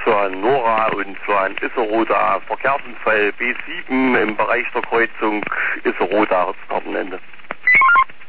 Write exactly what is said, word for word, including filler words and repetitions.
für einen Nora und für einen Isseroda Verkehrsunfall B sieben im Bereich der Kreuzung Isseroda Kartenende.